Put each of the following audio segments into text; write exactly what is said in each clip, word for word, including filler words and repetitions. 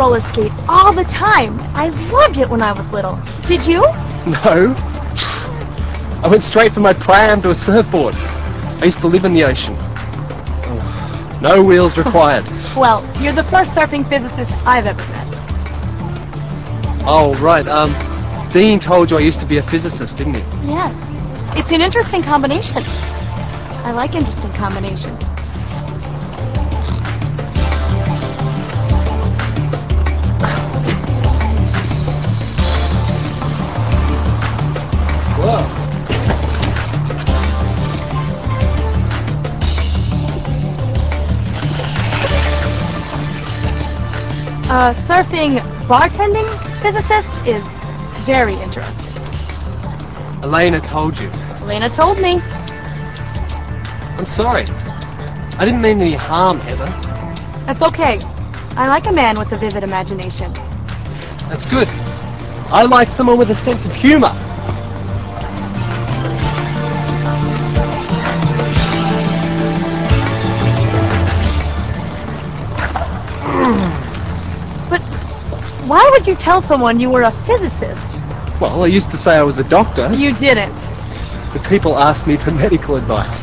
roller skate all the time. I loved it when I was little. Did you? No. I went straight from my pram to a surfboard. I used to live in the ocean. Oh, no wheels required. Well, you're the first surfing physicist I've ever met. Oh, right. Um, Dean told you I used to be a physicist, didn't he? Yes. It's an interesting combination. I like interesting combinations. Whoa. Uh, surfing bartending physicist is very interesting. Elena told you. Elena told me. I'm sorry. I didn't mean any harm, Heather. That's okay. I like a man with a vivid imagination. That's good. I like someone with a sense of humor. But why would you tell someone you were a physicist? Well, I used to say I was a doctor. You didn't. But people asked me for medical advice.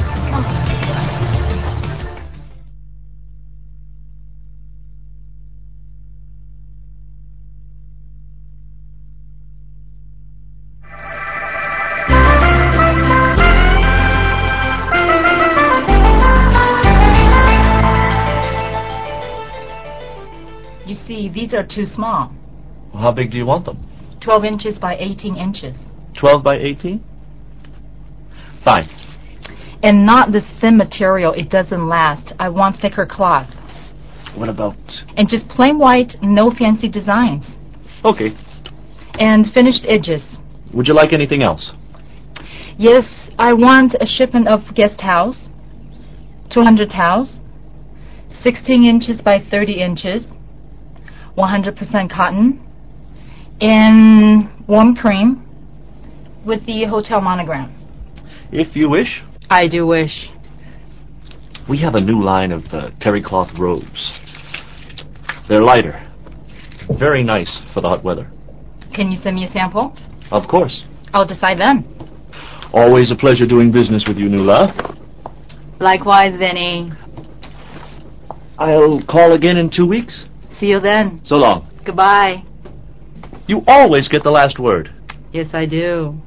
You see, these are too small. Well, how big do you want them? twelve inches by eighteen inches. twelve by eighteen? Fine. And not this thin material. It doesn't last. I want thicker cloth. What about... And just plain white, no fancy designs. Okay. And finished edges. Would you like anything else? Yes, I want a shipment of guest towels. two hundred towels. sixteen inches by thirty inches. one hundred percent cotton. In warm cream with the hotel monogram. If you wish. I do wish. We have a new line of uh, terry cloth robes. They're lighter. Very nice for the hot weather. Can you send me a sample? Of course. I'll decide then. Always a pleasure doing business with you, Nuala. Likewise, Vinny. I'll call again in two weeks. See you then. So long. Goodbye. You always get the last word. Yes, I do.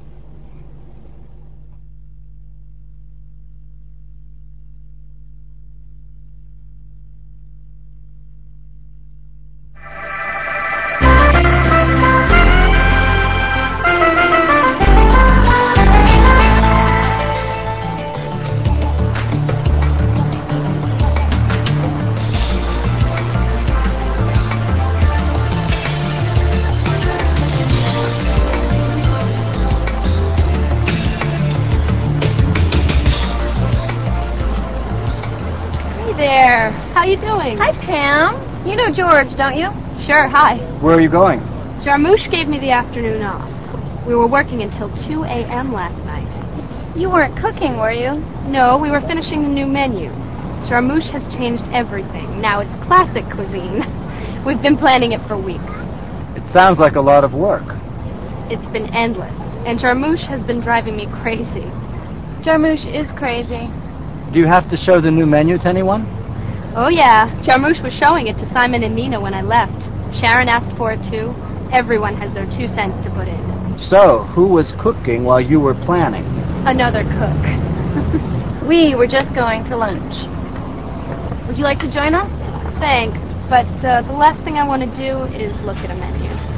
There. How you doing? Hi, Pam. You know George, don't you? Sure, hi. Where are you going? Jarmusch gave me the afternoon off. We were working until two a m last night. You weren't cooking, were you? No, we were finishing the new menu. Jarmusch has changed everything. Now it's classic cuisine. We've been planning it for weeks. It sounds like a lot of work. It's been endless, and Jarmusch has been driving me crazy. Jarmusch is crazy. Do you have to show the new menu to anyone? Oh, yeah. Jarmusch was showing it to Simon and Nina when I left. Sharon asked for it, too. Everyone has their two cents to put in. So, who was cooking while you were planning? Another cook. We were just going to lunch. Would you like to join us? Thanks, but uh, the last thing I want to do is look at a menu.